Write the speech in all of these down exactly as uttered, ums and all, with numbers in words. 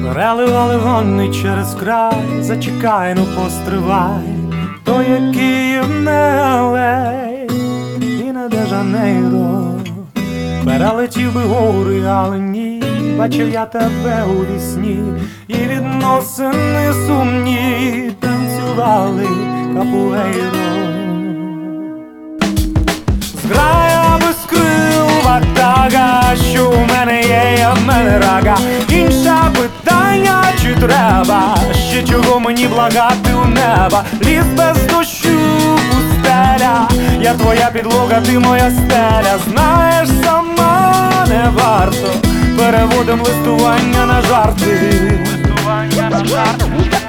Переливали вони через край, зачекай, ну постривай, то є Київ, не Алей і не Де-Жанейро. Перелетів би гори, але ні, бачив я тебе у вісні, і відносини сумні танцювали капуейро. Зграя без крил, ватага, що у мене є, я в мене рага. Інше питання, чи треба ще чого мені благати у неба? Ліс без дощу, пустеля, я твоя підлога, ти моя стеля. Знаєш, сама не варто, переводим листування на жарти. Листування на жарти.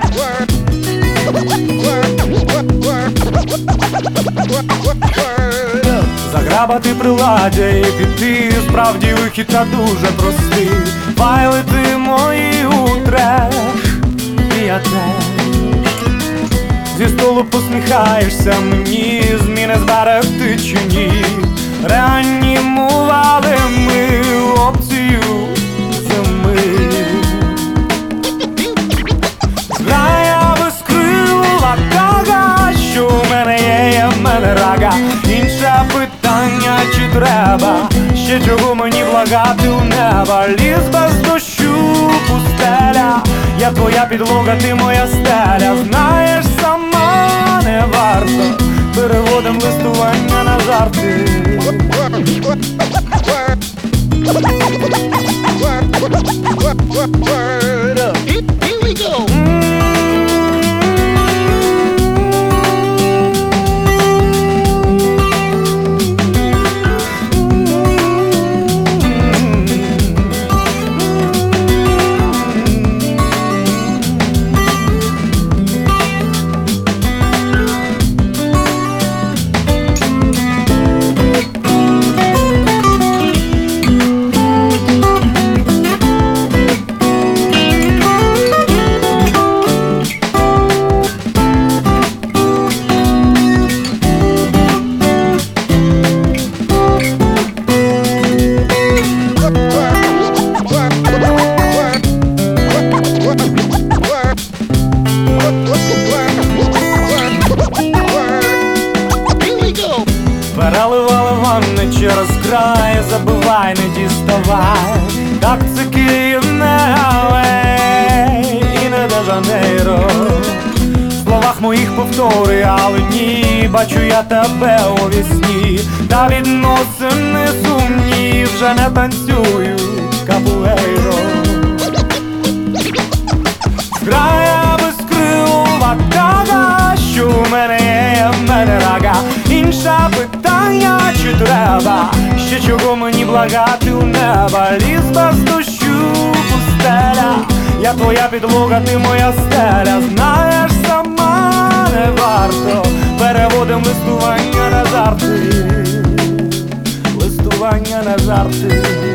Заграбати приладдя і піти, справді вихід та дуже простий. Файлити мої у треш, і я теж. Зі столу посміхаєшся мені, зміни зберегти чи ні. Реанімували ми опцію зими. Зграя без крил, ватага, що у мене є, є в мене рага. Інше питання, чи треба ще чого мені благати у неба? Ліс без дощу, пустеля, я твоя підлога, ти моя стеля. Знаєш, сама не варто, переводим листування на жарти. Here we go. Переливали ванни через край, забивай, не діставай. Так це Київ, не Алей і не Де-Жанейро. В словах моїх повтори, але ні, бачу я тебе у вісні. Та відносини сумні вже не танцюють капуейро. Зграя без крил, ватага, що у мене є, є в мене рага. Інше питання, чи треба ще чого мені благати у неба? Ліс без дощу, пустеля, я твоя підлога, ти моя стеля. Знаєш, сама не варто, переводим листування на жарти. Листування на жарти.